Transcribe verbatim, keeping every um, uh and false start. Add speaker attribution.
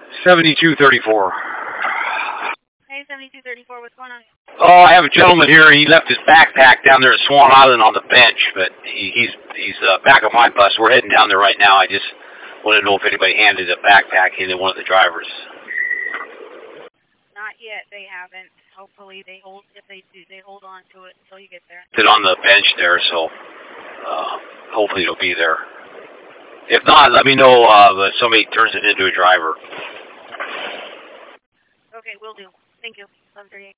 Speaker 1: seventy-two thirty-four.
Speaker 2: Hey, seventy-two thirty-four, what's going on?
Speaker 1: Oh, I have a gentleman here. He left his backpack down there at Swan Island on the bench, but he, he's he's uh, back on my bus. We're heading down there right now. I just wanted to know if anybody handed a backpack in to one of the drivers.
Speaker 2: Not yet. They haven't. Hopefully they hold. If they do, they hold on to it until you get there.
Speaker 1: It's on the bench there, so uh, hopefully it'll be there. If not, let me know uh, if somebody turns it into a driver.
Speaker 2: Okay, will do. Thank you. eleven thirty-eight.